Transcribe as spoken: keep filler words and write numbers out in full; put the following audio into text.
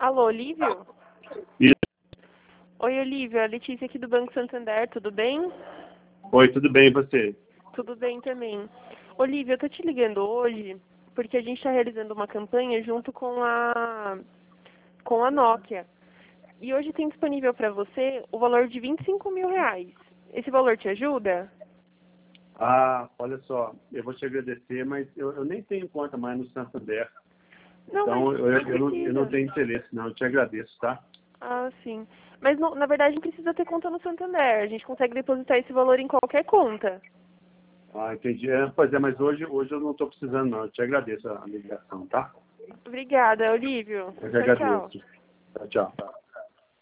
Alô, Olívio? Isso. Oi, Olívio, a Letícia aqui do Banco Santander, tudo bem? Oi, tudo bem, e você? Tudo bem também. Olívio, eu tô te ligando hoje porque a gente está realizando uma campanha junto com a, com a Nokia. E hoje tem disponível para você o valor de vinte e cinco mil reais. Esse valor te ajuda? Ah, olha só, eu vou te agradecer, mas eu, eu nem tenho conta mais no Santander. Não, Então, mas eu, não eu, não, eu não precisa. tenho interesse, não. Eu te agradeço, tá? Ah, sim. Mas não- na verdade não precisa ter conta no Santander. A gente consegue depositar esse valor em qualquer conta. Ah, entendi. É, pois é, mas hoje, hoje eu não estou precisando, não. Eu te agradeço a ligação, tá? Obrigada, Olívio. Eu te Tchau, tchau. agradeço. Tchau, tchau.